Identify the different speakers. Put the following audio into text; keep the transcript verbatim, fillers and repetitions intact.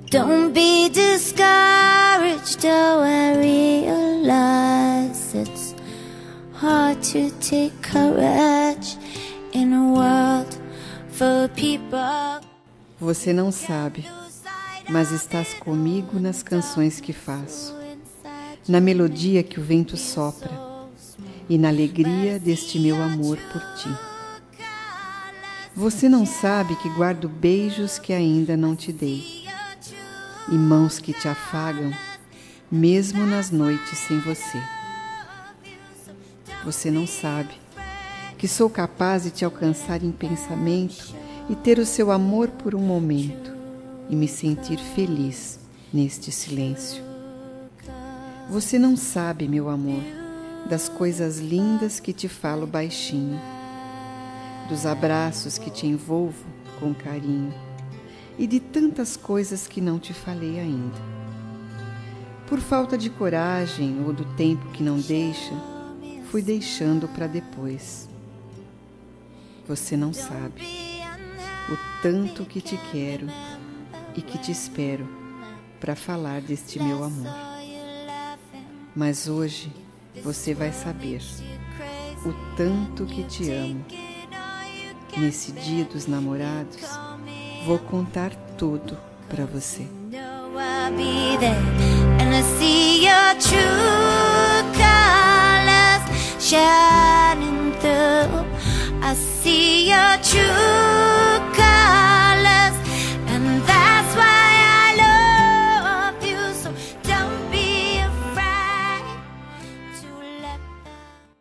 Speaker 1: Don't be discouraged, though I realize it's hard to take courage in a world full of people.
Speaker 2: Você não sabe, mas estás comigo nas canções que faço, na melodia que o vento sopra e na alegria deste meu amor por ti. Você não sabe que guardo beijos que ainda não te dei e mãos que te afagam, mesmo nas noites sem você. Você não sabe que sou capaz de te alcançar em pensamento e ter o seu amor por um momento e me sentir feliz neste silêncio. Você não sabe, meu amor, das coisas lindas que te falo baixinho, dos abraços que te envolvo com carinho e de tantas coisas que não te falei ainda. Por falta de coragem ou do tempo que não deixa, fui deixando para depois. Você não sabe o tanto que te quero e que te espero para falar deste meu amor. Mas hoje você vai saber o tanto que te amo. Nesse dia dos namorados, vou contar tudo para você.
Speaker 1: I'll be there, and I see your true colors shining through. I see your true